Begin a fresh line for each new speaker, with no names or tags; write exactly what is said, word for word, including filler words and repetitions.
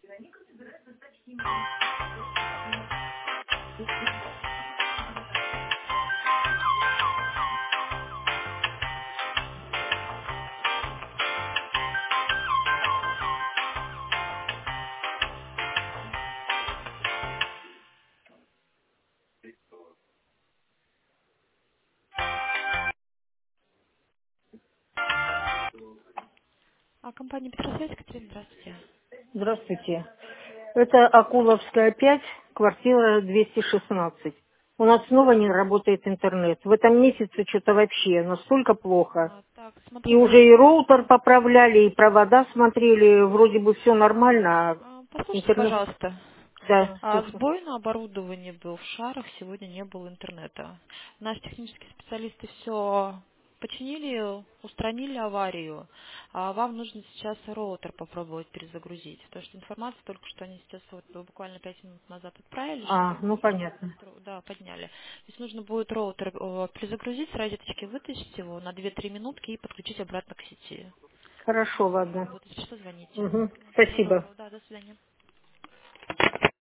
А компания Петросвязь, Катерина, здравствуйте.
Здравствуйте. Это Акуловская пять, квартира двести шестнадцать. У нас снова не работает интернет. В этом месяце что-то вообще настолько плохо.
А, так,
И
смотрю,
уже и роутер поправляли, и провода смотрели. Вроде бы все нормально, а
а, послушайте,
интернет...
пожалуйста.
Да,
А,
слушаю.
сбой на оборудовании был в шарах, сегодня не было интернета. Наши технические специалисты все починили, устранили аварию, а вам нужно сейчас роутер попробовать перезагрузить, потому что информация только что они сейчас вот буквально пять минут назад отправили, что
А, ну
технически
понятно.
настро- да, подняли. То есть нужно будет роутер э, перезагрузить, с розеточки вытащить его на две-три минутки и подключить обратно к сети.
Хорошо, ладно.
Вот, если что, звоните.
Мгм.
Всего
Спасибо.
доброго, да, до свидания.